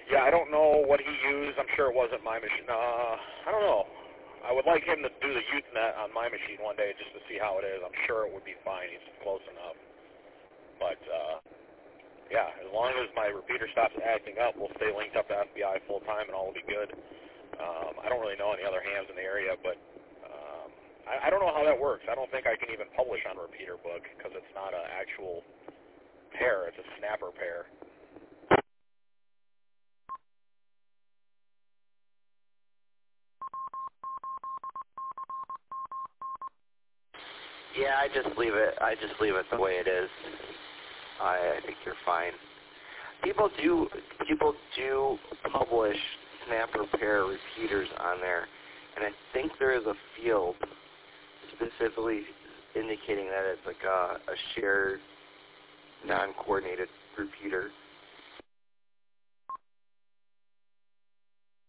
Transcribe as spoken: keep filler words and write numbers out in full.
Yeah, I don't know what he used. I'm sure it wasn't my machine. Uh, I don't know. I would like him to do the Usenet on my machine one day just to see how it is. I'm sure it would be fine. He's close enough. But, uh, yeah, as long as my repeater stops acting up, we'll stay linked up to F B I full time and all will be good. Um, I don't really know any other hams in the area, but um, I, I don't know how that works. I don't think I can even publish on Repeater Book because it's not an actual pair. It's a snapper pair. Yeah, I just leave it. I just leave it the way it is. I, I think you're fine. People do people do publish snapper pair repeaters on there, and I think there is a field specifically indicating that it's like a, a shared, non-coordinated repeater.